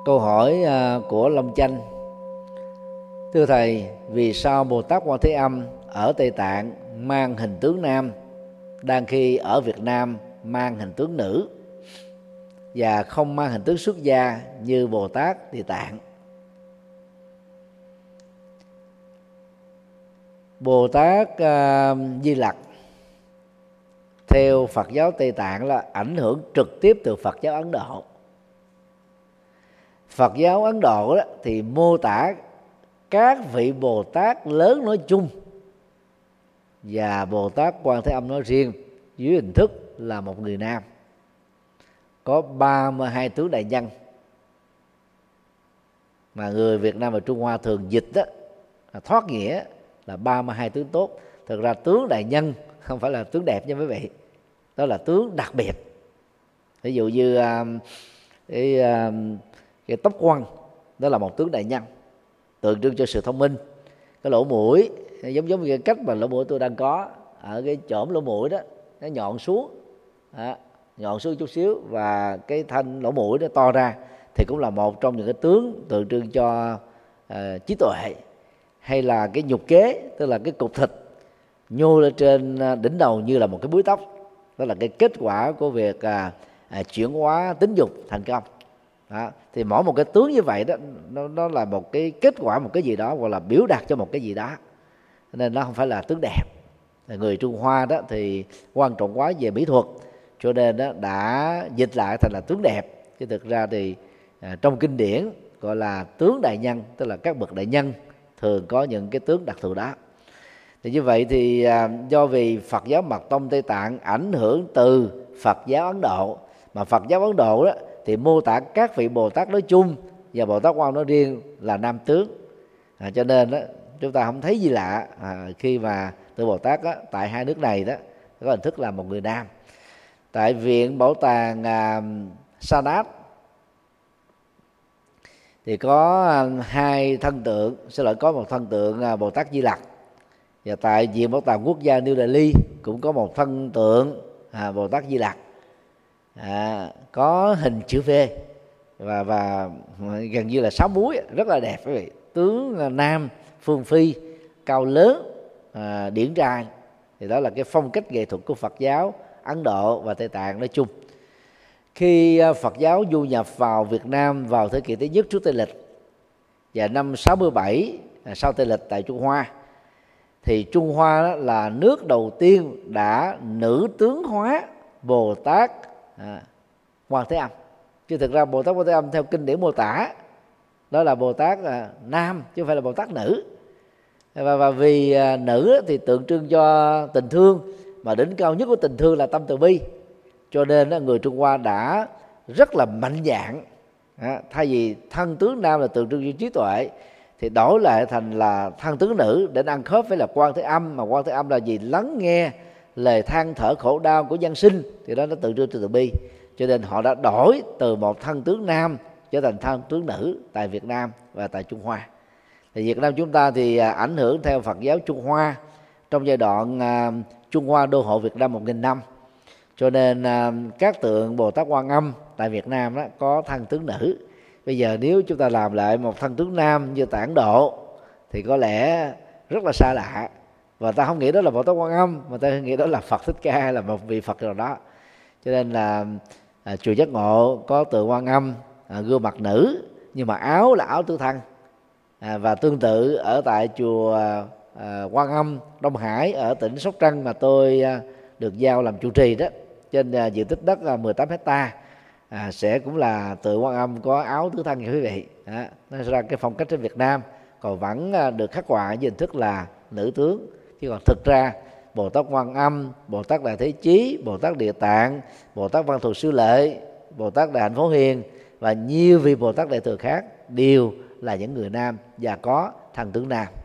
Câu hỏi của Long Chanh: thưa thầy, vì sao Bồ Tát Quan Thế Âm ở Tây Tạng mang hình tướng nam, đang khi ở Việt Nam mang hình tướng nữ, và không mang hình tướng xuất gia như Bồ Tát Địa Tạng? Bồ Tát Di Lặc theo Phật giáo Tây Tạng là ảnh hưởng trực tiếp từ Phật giáo Ấn Độ. Phật giáo Ấn Độ đó thì mô tả các vị Bồ Tát lớn nói chung và Bồ Tát Quan Thế Âm nói riêng dưới hình thức là một người nam, có 32 tướng đại nhân, mà người Việt Nam và Trung Hoa thường dịch đó, thoát nghĩa là 32 tướng tốt. Thực ra tướng đại nhân không phải là tướng đẹp nha quý vị, đó là tướng đặc biệt. Ví dụ như cái tóc quăn, đó là một tướng đại nhân, tượng trưng cho sự thông minh. Cái lỗ mũi giống như cái cách mà lỗ mũi tôi đang có, ở cái chỏm lỗ mũi đó nó nhọn xuống, nhọn xuống chút xíu, và cái thanh lỗ mũi nó to ra, thì cũng là một trong những cái tướng tượng trưng cho trí tuệ. Hay là cái nhục kế, tức là cái cục thịt nhô lên trên đỉnh đầu như là một cái búi tóc, đó là cái kết quả của việc chuyển hóa tính dục thành công. Đó. Thì mỗi một cái tướng như vậy đó, nó là một cái kết quả, một cái gì đó, hoặc là biểu đạt cho một cái gì đó, nên nó không phải là tướng đẹp. Người Trung Hoa đó thì quan trọng quá về mỹ thuật, cho nên đó đã dịch lại thành là tướng đẹp, chứ thực ra thì trong kinh điển gọi là tướng đại nhân, tức là các bậc đại nhân thường có những cái tướng đặc thù đó. Thì như vậy thì do vì Phật giáo Mật Tông Tây Tạng ảnh hưởng từ Phật giáo Ấn Độ, mà Phật giáo Ấn Độ đó thì mô tả các vị Bồ Tát nói chung và Bồ Tát Quan nói riêng là nam tướng, cho nên đó, chúng ta không thấy gì lạ khi mà tượng Bồ Tát đó, tại hai nước này đó có hình thức là một người nam. Tại Viện Bảo tàng Sanat thì có hai thân tượng, có một thân tượng Bồ Tát Di Lặc, và tại Viện Bảo tàng Quốc gia New Delhi cũng có một thân tượng Bồ Tát Di Lặc có hình chữ V và gần như là 6 múi, rất là đẹp quý vị. Tướng nam phương phi, cao lớn, điển trai. Thì đó là cái phong cách nghệ thuật của Phật giáo Ấn Độ và Tây Tạng nói chung. Khi Phật giáo du nhập vào Việt Nam vào thế kỷ thứ nhất trước Tây lịch, và năm 67 sau Tây lịch tại Trung Hoa, thì Trung Hoa đó là nước đầu tiên đã nữ tướng hóa Bồ Tát Quan Thế Âm. Chứ thực ra Bồ Tát Quan Thế Âm theo kinh điển mô tả đó là Bồ Tát nam, chứ không phải là Bồ Tát nữ. Và vì nữ thì tượng trưng cho tình thương, mà đỉnh cao nhất của tình thương là tâm từ bi, cho nên người Trung Hoa đã rất là mạnh dạn, thay vì thân tướng nam là tượng trưng cho trí tuệ thì đổi lại thành là thân tướng nữ để ăn khớp với là Quan Thế Âm. Mà Quan Thế Âm là gì? Lắng nghe lời than thở khổ đau của nhân sinh, thì đó nó tượng trưng cho từ bi. Cho nên họ đã đổi từ một thân tướng nam trở thành thân tướng nữ tại Việt Nam và tại Trung Hoa. Thì Việt Nam chúng ta thì ảnh hưởng theo Phật giáo Trung Hoa trong giai đoạn Trung Hoa đô hộ Việt Nam 1000 năm, cho nên các tượng Bồ Tát Quan Âm tại Việt Nam đó có thân tướng nữ. Bây giờ nếu chúng ta làm lại một thân tướng nam như tại Ấn Độ thì có lẽ rất là xa lạ, và ta không nghĩ đó là Bồ Tát Quan Âm, mà ta nghĩ đó là Phật Thích Ca hay là một vị Phật nào đó. Cho nên là chùa Giác Ngộ có tượng Quan Âm gương mặt nữ, nhưng mà áo là áo tứ thân. Và tương tự ở tại chùa Quan Âm Đông Hải ở tỉnh Sóc Trăng mà tôi được giao làm trụ trì đó, trên diện tích đất 18 hectare, sẽ cũng là tượng Quan Âm có áo tứ thân, quý vị. Nó ra cái phong cách trên Việt Nam, còn vẫn được khắc họa với hình thức là nữ tướng. Chứ còn thực ra Bồ Tát Quan Âm, Bồ Tát Đại Thế Chí, Bồ Tát Địa Tạng, Bồ Tát Văn Thù Sư Lợi, Bồ Tát Đại Hạnh Phổ Hiền và nhiều vị Bồ Tát Đại Thừa khác đều là những người nam và có thân tướng nam.